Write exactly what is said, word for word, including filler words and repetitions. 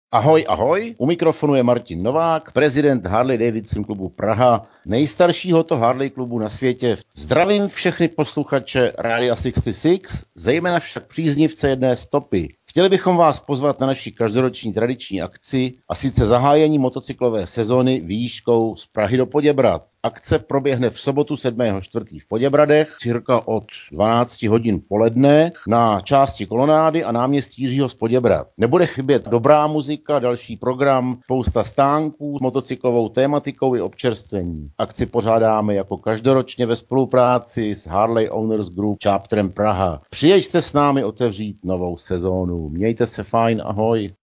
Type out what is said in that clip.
Ahoj, ahoj, u mikrofonu je Martin Novák, prezident Harley Davidson klubu Praha, nejstaršího to Harley klubu na světě. Zdravím všechny posluchače Rádia šedesát šest, zejména však příznivce jedné stopy. Chtěli bychom vás pozvat na naši každoroční tradiční akci, a sice zahájení motocyklové sezony výškou z Prahy do Poděbrad. Akce proběhne v sobotu sedmého čtvrtého v Poděbradech, cirka od dvanáct hodin poledne na části kolonády a náměstí Jiřího z Poděbrad. Nebude chybět dobrá muzika, další program, spousta stánků s motocyklovou tématikou i občerstvení. Akci pořádáme jako každoročně ve spolupráci s Harley Owners Group Chapterem Praha. Přijeďte s námi otevřít novou sezónu. Mějte se fajn, ahoj.